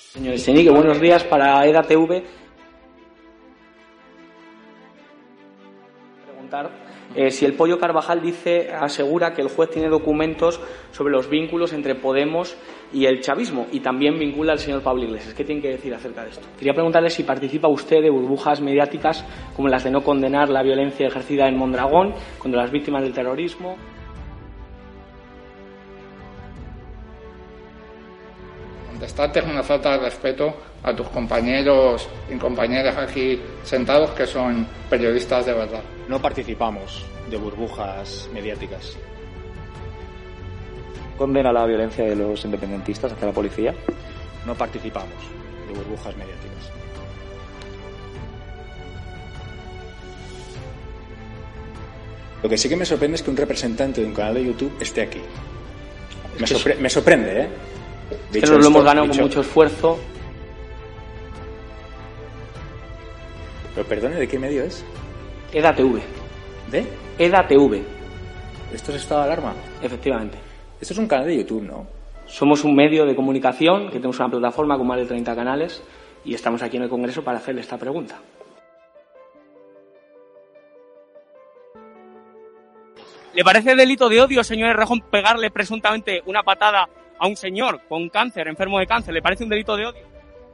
Señor Echenique, buenos días para EDATV. Preguntar si el Pollo Carvajal asegura que el juez tiene documentos sobre los vínculos entre Podemos y el chavismo y también vincula al señor Pablo Iglesias. ¿Qué tiene que decir acerca de esto? Quería preguntarle si participa usted de burbujas mediáticas como las de no condenar la violencia ejercida en Mondragón contra las víctimas del terrorismo. Contestarte es una falta de respeto a tus compañeros y compañeras aquí sentados que son periodistas de verdad. No participamos de burbujas mediáticas. ¿Condena la violencia de los independentistas hacia la policía? No participamos de burbujas mediáticas. Lo que sí que me sorprende es que un representante de un canal de YouTube esté aquí. Me sorprende, ¿eh? Es que nos lo hemos ganado con mucho esfuerzo. Pero perdone, ¿de qué medio es? EDATV. ¿De? EDATV. ¿Esto es estado de alarma? Efectivamente. Esto es un canal de YouTube, ¿no? Somos un medio de comunicación que tenemos una plataforma con más de 30 canales y estamos aquí en el Congreso para hacerle esta pregunta. ¿Le parece delito de odio, señor Errejón, pegarle presuntamente una patada a un señor con cáncer, enfermo de cáncer? ¿Le parece un delito de odio?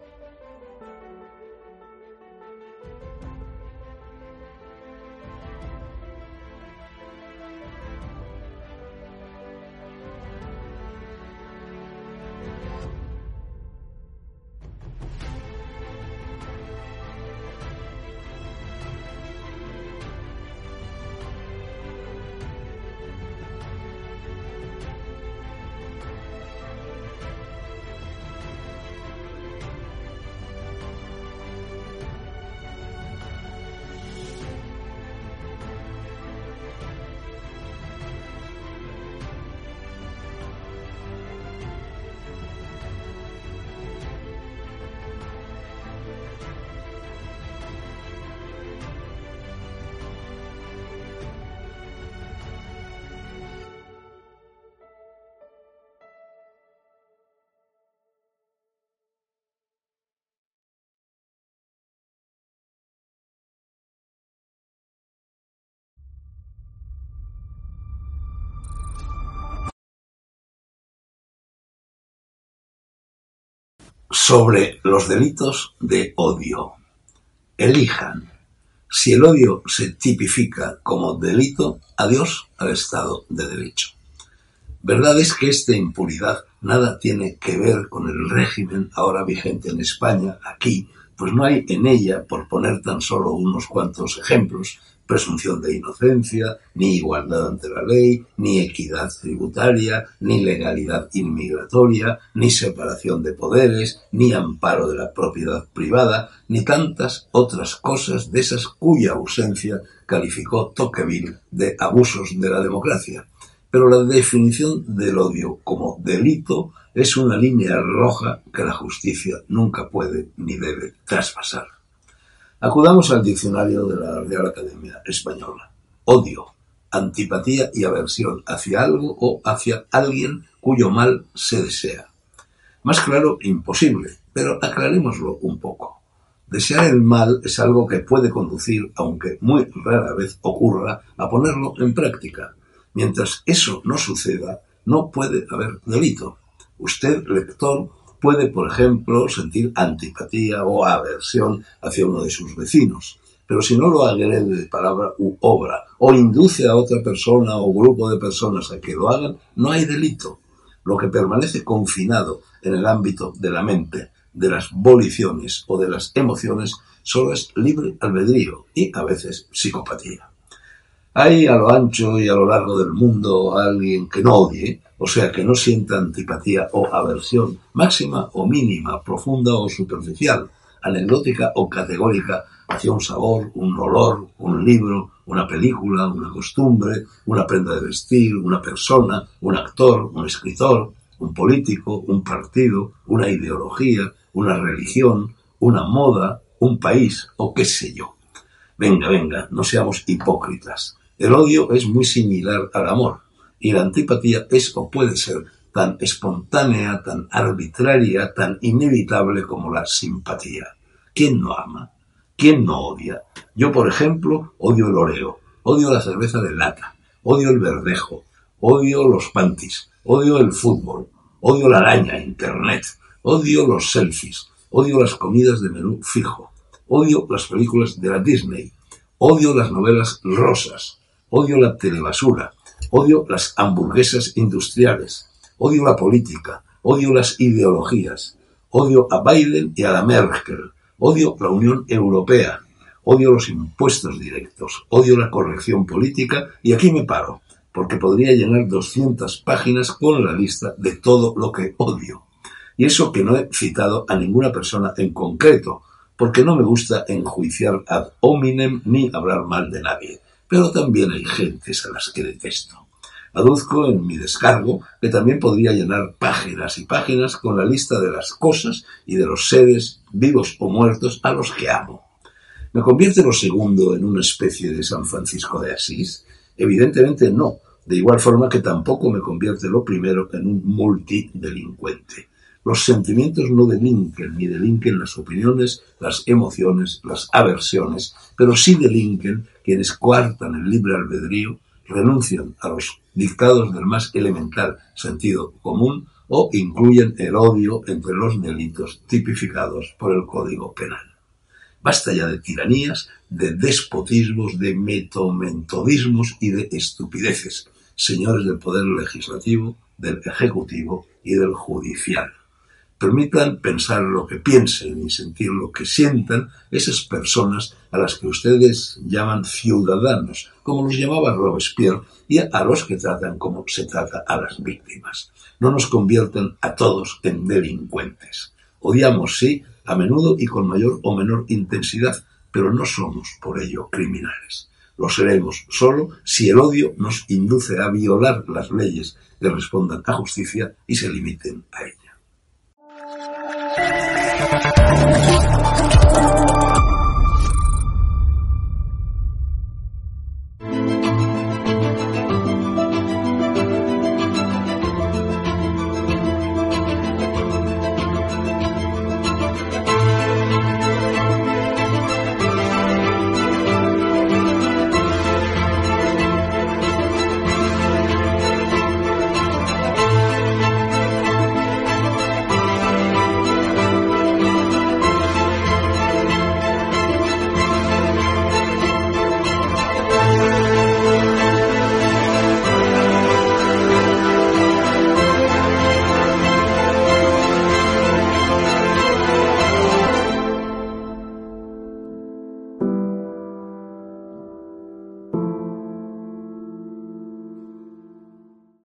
Sobre los delitos de odio. Elijan. Si el odio se tipifica como delito, adiós al Estado de Derecho. Verdad es que esta impunidad nada tiene que ver con el régimen ahora vigente en España, aquí, pues no hay en ella, por poner tan solo unos cuantos ejemplos, presunción de inocencia, ni igualdad ante la ley, ni equidad tributaria, ni legalidad inmigratoria, ni separación de poderes, ni amparo de la propiedad privada, ni tantas otras cosas de esas cuya ausencia calificó Tocqueville de abusos de la democracia. Pero la definición del odio como delito es una línea roja que la justicia nunca puede ni debe traspasar. Acudamos al diccionario de la Real Academia Española. Odio, antipatía y aversión hacia algo o hacia alguien cuyo mal se desea. Más claro, imposible, pero aclarémoslo un poco. Desear el mal es algo que puede conducir, aunque muy rara vez ocurra, a ponerlo en práctica. Mientras eso no suceda, no puede haber delito. Usted, lector, puede, por ejemplo, sentir antipatía o aversión hacia uno de sus vecinos, pero si no lo agrede de palabra u obra, o induce a otra persona o grupo de personas a que lo hagan, no hay delito. Lo que permanece confinado en el ámbito de la mente, de las voliciones o de las emociones, solo es libre albedrío y, a veces, psicopatía. Hay a lo ancho y a lo largo del mundo alguien que no odie, o sea, que no sienta antipatía o aversión, máxima o mínima, profunda o superficial, anecdótica o categórica, hacia un sabor, un olor, un libro, una película, una costumbre, una prenda de vestir, una persona, un actor, un escritor, un político, un partido, una ideología, una religión, una moda, un país o qué sé yo. Venga, no seamos hipócritas. El odio es muy similar al amor y la antipatía es o puede ser tan espontánea, tan arbitraria, tan inevitable como la simpatía. ¿Quién no ama? ¿Quién no odia? Yo, por ejemplo, odio el Oreo, odio la cerveza de lata, odio el verdejo, odio los panties, odio el fútbol, odio la araña, internet, odio los selfies, odio las comidas de menú fijo, odio las películas de la Disney, odio las novelas rosas, odio la telebasura, odio las hamburguesas industriales, odio la política, odio las ideologías, odio a Biden y a la Merkel, odio la Unión Europea, odio los impuestos directos, odio la corrección política y aquí me paro, porque podría llenar 200 páginas con la lista de todo lo que odio. Y eso que no he citado a ninguna persona en concreto, porque no me gusta enjuiciar ad hominem ni hablar mal de nadie, pero también hay gentes a las que detesto. Aduzco en mi descargo que también podría llenar páginas y páginas con la lista de las cosas y de los seres, vivos o muertos, a los que amo. ¿Me convierte lo segundo en una especie de San Francisco de Asís? Evidentemente no, de igual forma que tampoco me convierte lo primero en un multidelincuente. Los sentimientos no delinquen, ni delinquen las opiniones, las emociones, las aversiones, pero sí delinquen quienes coartan el libre albedrío, renuncian a los dictados del más elemental sentido común o incluyen el odio entre los delitos tipificados por el Código Penal. Basta ya de tiranías, de despotismos, de metomentodismos y de estupideces, señores del Poder Legislativo, del Ejecutivo y del Judicial. Permitan pensar lo que piensen y sentir lo que sientan esas personas a las que ustedes llaman ciudadanos, como los llamaba Robespierre, y a los que tratan como se trata a las víctimas. No nos conviertan a todos en delincuentes. Odiamos, sí, a menudo y con mayor o menor intensidad, pero no somos por ello criminales. Lo seremos solo si el odio nos induce a violar las leyes que respondan a justicia y se limiten a ella.